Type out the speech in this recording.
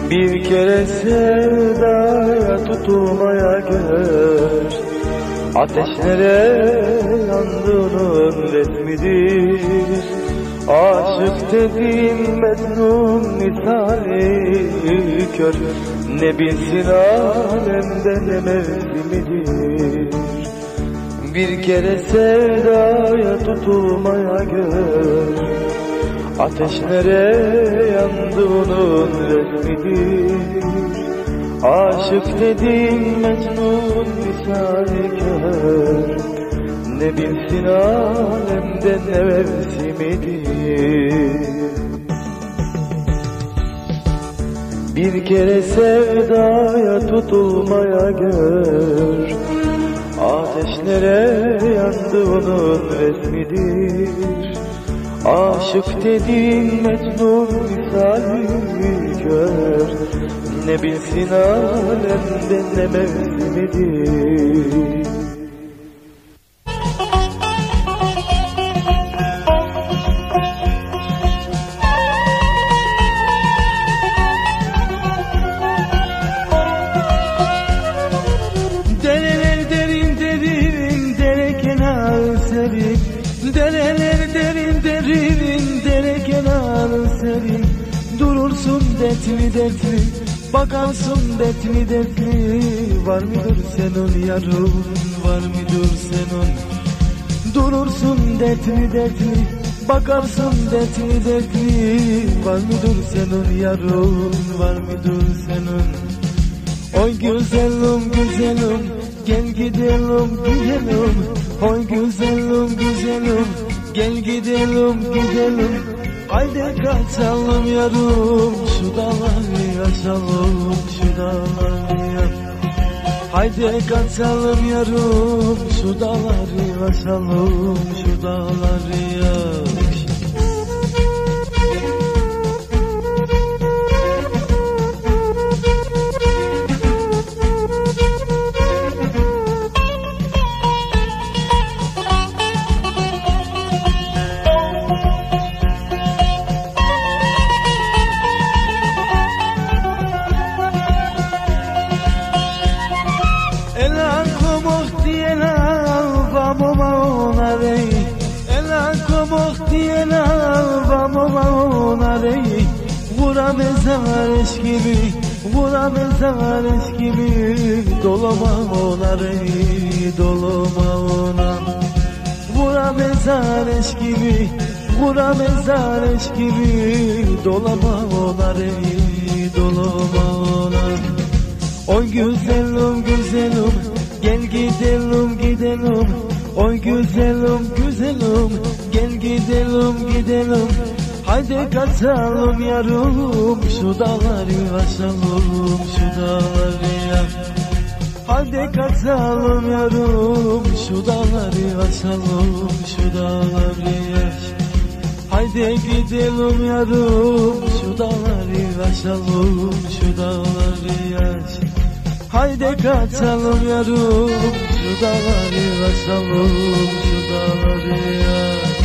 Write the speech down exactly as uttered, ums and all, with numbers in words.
Bir kere sevdaya tutulmaya gör, ateşlere yandığının resmidir. Aşık dediğin Mecnun misali kör, ne bilsin alemde ne mevsimidir. Bir kere sevdaya tutulmaya gör, ateşlere yandığının resmidir. Aşık dediğin Mecnun misali kör, ne bilsin alemde ne mevsimidir. Bir kere sevdaya tutulmaya gör, ateşlere yandığının resmidir. Aşık dediğin Mecnun misali kör, ne bilsin alemde ne mevsimidir. Dereler derin derin, dere kenarı serin. Dereler derin derin, dere kenarı serin. Durursun detli detli, bakarsın detli detli. Var mıdır senin yarın, var mıdır senin? Durursun detli detli, bakarsın detli detli. Var mıdır senin yarın, var mıdır senin? Oy güzelim güzelim, gel gidelim gidelim. Oy güzelim güzelim, gel gidelim gidelim. Haydi kaçalım yarım, şu dağları aşalım, şu dağları. Haydi kaçalım yarım, şu dağları aşalım, şu dağları. Vura mezar eş gibi, vura mezar eş gibi. Dolama ona rey, dolama ona. Vura mezar eş gibi, vura mezar eş gibi. Dolama ona rey, dolama ona. Oy güzelim güzelim, gel gidelim gidelim. Oy güzelim güzelim, gel gidelim gidelim. Haydi kaçalım yarım, şu dağları aşalım, şu dağları. Haydi kaçalım yarım, şu dağları aşalım, şu dağları. Haydi gidelim yarım, şu dağları aşalım, şu dağları. Haydi kaçalım yarım, şu dağları aşalım, şu dağları.